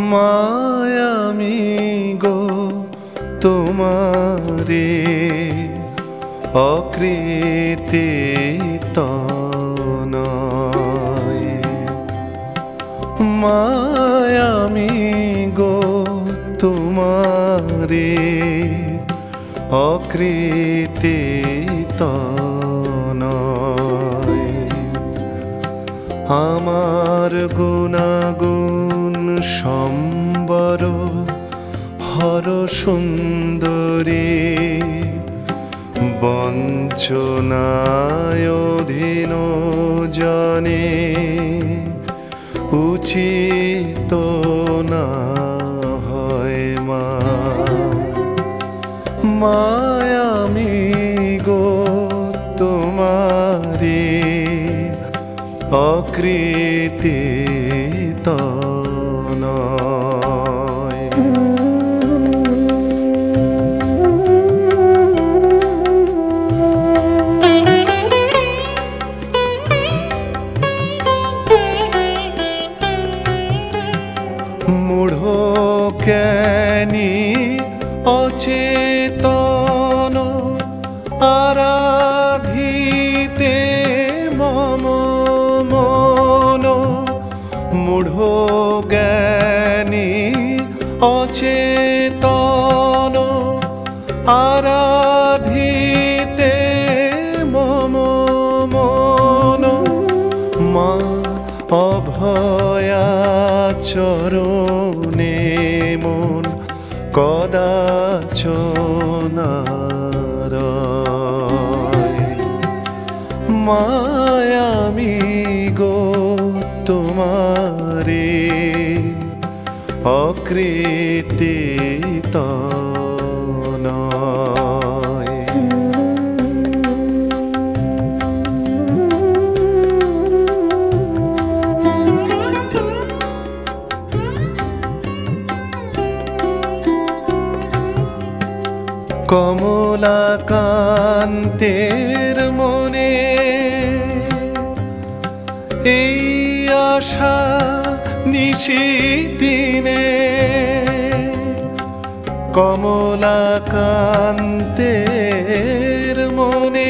Miami গো তোমারে অকৃতি তনয়। Miami গো তোমারে অকৃতি তনয়। আমার গুণাগুণ সম্বর হর সুন্দরী, বঞ্চনায় অধীন জনে উচিত না হয় মা। মায়ামি গো তোমারে অকৃতি তনয়। মূঢ় জ্ঞানী অচেতন আরাধিতে মম মন। মূঢ় জ্ঞানী অচেতন আরাধিতে মম মন। মা অভয়া চরণে মন কদাচনারয়। মায়ামি গো তোমারে অকৃতি তনয়। কমলাকান্তের মনে এই আশা নিশিদিনে। কমলাকান্তের মনে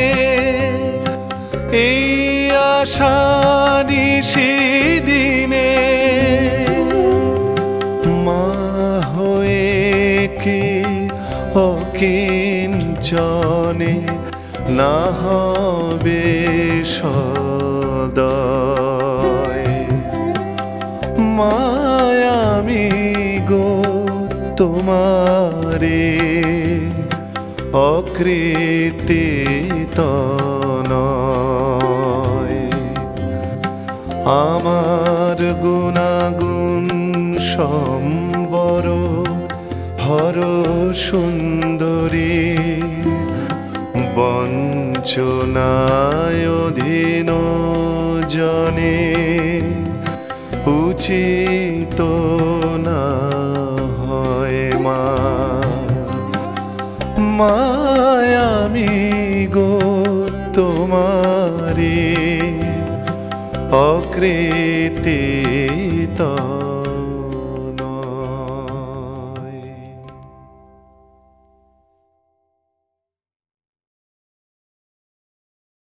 এই আশা নিশিদিনে। মা হয়ে কি অকিঞ্চনে না হবে সদয়। মায়ামি গো তোমারে অকৃতি তনয়। আমার গুণাগুণ সম্বর হর সুন্দরী, বঞ্চনায় অধীন জনে উচিত না হয় মা। মায়ামি গো তোমারে অকৃতি তনয়।